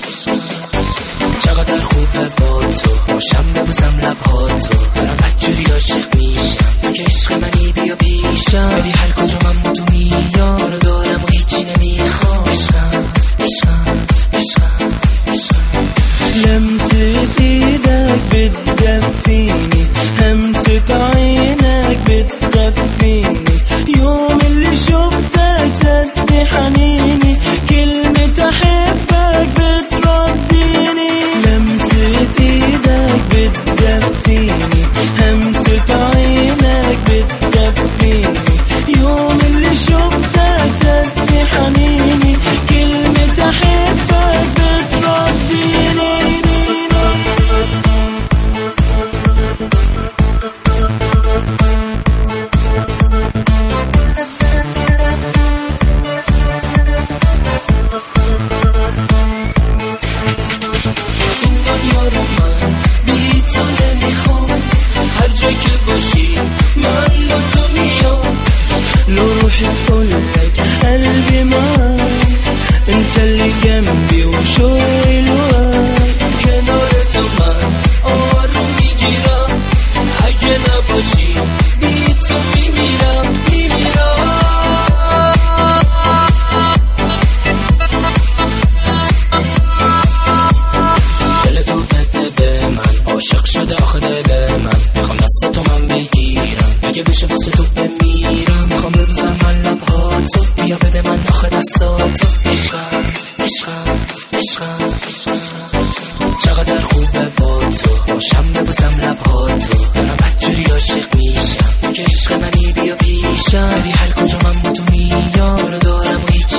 چقدر خوبه با تو باشم ببوسم لبهاتو دارم بدجوری عاشق میشم تو که عشق منی بیا پیشم ولی هر کجا من با تو میام تو رو دارم و هیچی نمیخوام عشقم عشقم عشقم عشقم لمسة ايدك بتدفيني همسة عينك بتغفيني يوم اللي شفتك زاد حنيني كلمة احبك بترديني لمسة ايدك بتدفيني همسة عينك بتغفيني يوم اللي شفتك زاد حنيني كلمة احبك بترديني تقولك قلبي معاك انت اللي جنبي وشوقي الوقت کنار تو من آروم میگیرم اگه نباشی بی تو میمیرم دل تو بده به من عاشق شده آخه دل من میخوام دست تو من بگیرم اگه بشه واسه تو بمیرم میخوام ببوسم من لبهاتو بیا بده من آخه دستاتو عشقم عشقم عشقم چقدر خوبه با تو باشم ببوسم لبهاتو دارم بدجوری عاشق میشم تو که عشق منی بیا پیشم ولی هر کجا من با تو میام تو رو دارم و هیچ